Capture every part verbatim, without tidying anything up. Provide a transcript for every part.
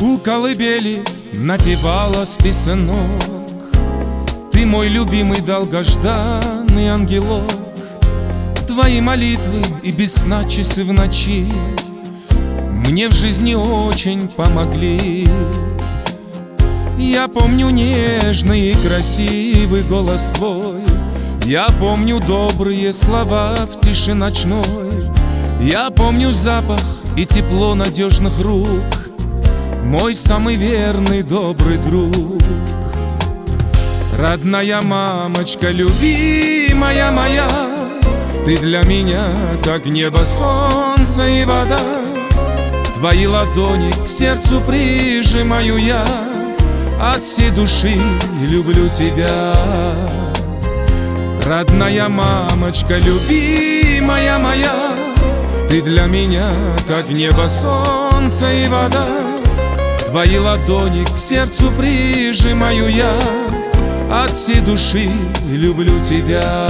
У колыбели напевалась песенок. Ты мой любимый долгожданный ангелок. Твои молитвы и без сна часы в ночи мне в жизни очень помогли. Я помню нежный и красивый голос твой, я помню добрые слова в тиши ночной, я помню запах и тепло надежных рук, мой самый верный добрый друг. Родная мамочка, любимая моя, ты для меня как небо, солнце и вода. Твои ладони к сердцу прижимаю я, от всей души люблю тебя. Родная мамочка, любимая моя, ты для меня как небо, солнце и вода. Твои ладони к сердцу прижимаю я, от всей души люблю тебя.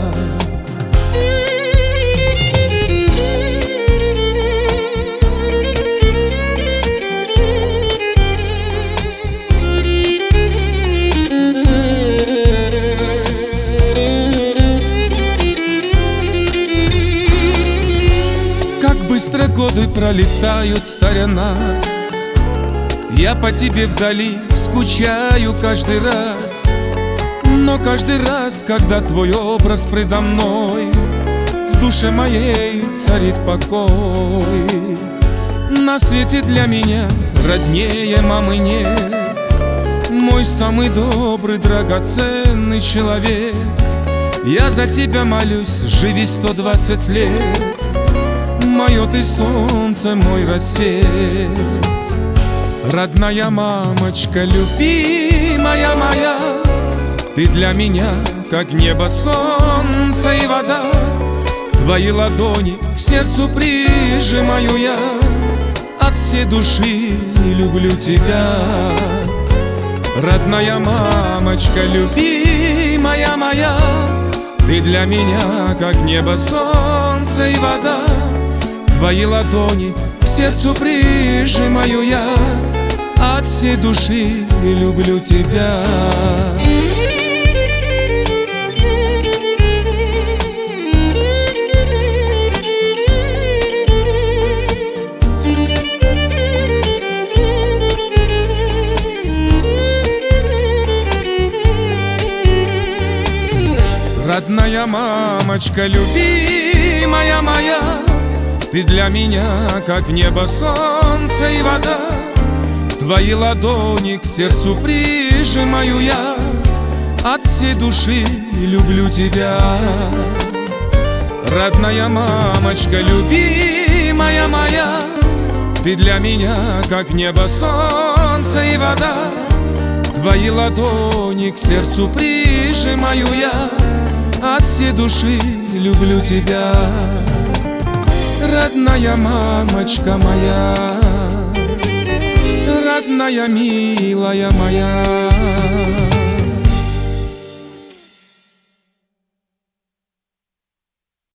Как быстро годы пролетают, старя нас, я по тебе вдали скучаю каждый раз. Но каждый раз, когда твой образ предо мной, в душе моей царит покой. На свете для меня роднее мамы нет, мой самый добрый, драгоценный человек. Я за тебя молюсь, живи сто двадцать лет, мое ты солнце, мой рассвет. Родная мамочка, любимая моя, ты для меня как небо, солнце и вода. Твои ладони к сердцу прижимаю я, от всей души люблю тебя. Родная мамочка, любимая моя, ты для меня как небо, солнце и вода. Твои ладони к сердцу прижимаю я, от всей души люблю тебя. Родная мамочка, любимая моя, ты для меня как небо, солнце и вода. Твои ладони к сердцу прижимаю я, от всей души люблю тебя. Родная мамочка, любимая моя, ты для меня как небо, солнце и вода. Твои ладони к сердцу прижимаю я, от всей души люблю тебя. Родная мамочка моя, родная милая моя.